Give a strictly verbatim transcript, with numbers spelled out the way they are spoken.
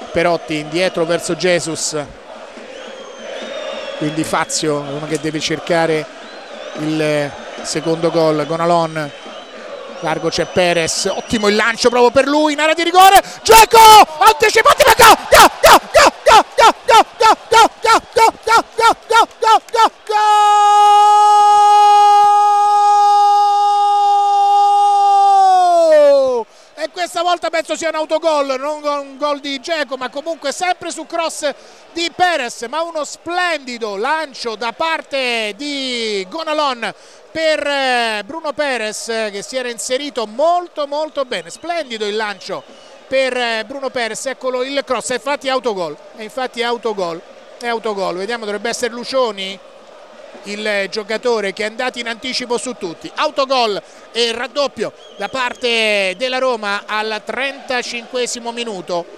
Perotti indietro verso Jesus, quindi Fazio uno che deve cercare il secondo gol. Gonalon, largo c'è Perez, ottimo il lancio proprio per lui in area di rigore, Dzeko anticipato, go go go go go go go go go go go go go go go go. E questa volta penso sia un autogol, non un gol di Dzeko, ma comunque sempre su cross di Perez, ma uno splendido lancio da parte di Gonalon per Bruno Perez, che si era inserito molto molto bene. Splendido il lancio per Bruno Perez, eccolo il cross, e infatti è autogol, e infatti è autogol, è autogol. Vediamo, dovrebbe essere Lucioni il giocatore che è andato in anticipo su tutti. Autogol e raddoppio da parte della Roma al trentacinquesimo minuto.